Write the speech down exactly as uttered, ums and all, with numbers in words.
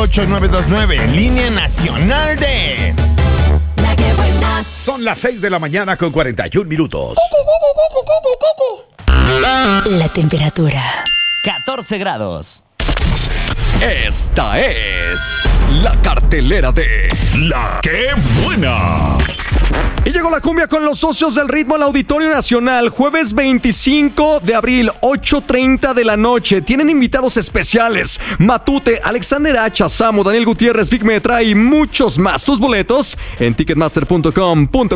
ocho nueve dos nueve, línea nacional de La que buena. Son las seis de la mañana con cuarenta y un minutos. La temperatura. catorce grados. Esta es la cartelera de La Que Buena. Y llegó la cumbia con los socios del ritmo al Auditorio Nacional, jueves veinticinco de abril, ocho treinta de la noche. Tienen invitados especiales: Matute, Alexander Hacha, Samo, Daniel Gutiérrez, Big Metra y muchos más. Tus boletos en ticketmaster punto com punto